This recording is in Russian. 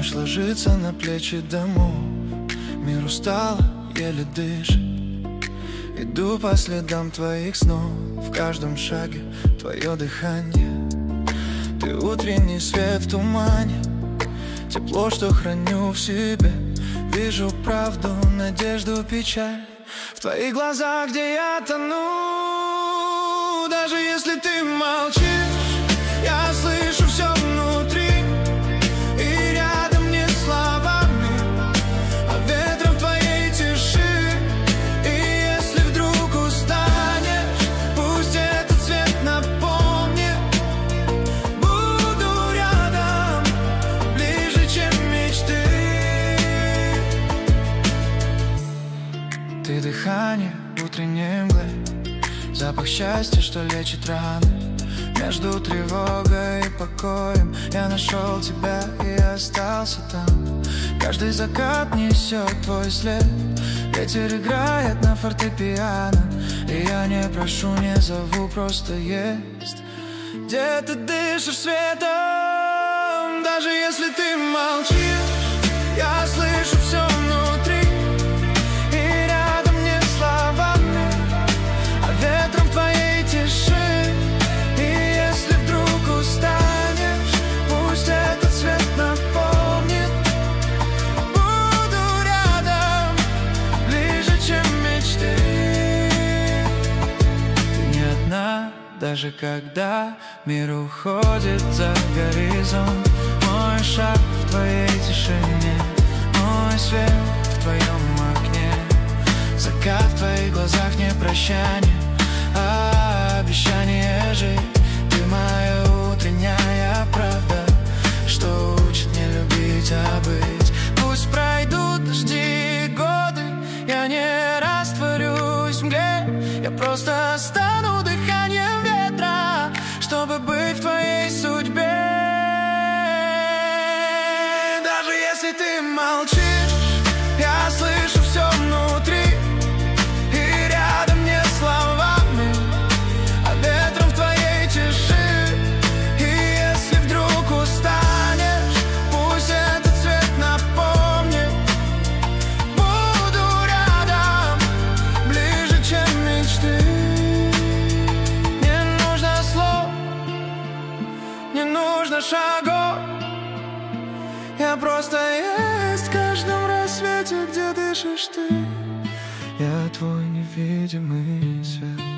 Ночь ложится на плечи домов, мир устал, еле дышит. Иду по следам твоих снов, в каждом шаге твое дыхание. Ты утренний свет в тумане, тепло, что храню в себе. Вижу правду, надежду, печаль в твоих глазах, где я тону. Даже если ты молчишь, я слышу все внутри, и рядом не словами, а ветром твоей тиши. И если вдруг устанешь, пусть этот свет напомнит. Буду рядом, ближе, чем мечты. Ты дыхание утренней мглы, запах счастья, что лечит раны. Между тревогой и покоем я нашел тебя и остался там. Каждый закат несет твой след, ветер играет на фортепиано. И я не прошу, не зову, просто есть. Где ты дышишь светом, даже если ты молчишь, я слышу все внутри, и рядом не словами, а ветром твоей тиши. Пусть этот свет напомнит. Буду рядом, ближе, чем мечты. Ты не одна, даже когда мир уходит за горизонт. Мой шаг в твоей тишине, мой свет в твоем окне. Закат в твоих глазах не прощание, а обещание жить. Ты моя утренняя правда, что учит не любить, а быть. Пусть пройдут дожди и годы, я не растворюсь в мгле. Я просто стану дыханием ветра, чтобы быть в твоей судьбе. Даже если ты молчишь, я слышу все внутри, и рядом не словами, а ветром в твоей тиши. Шагов, я просто есть в каждом рассвете, где дышишь ты. Я твой невидимый свет.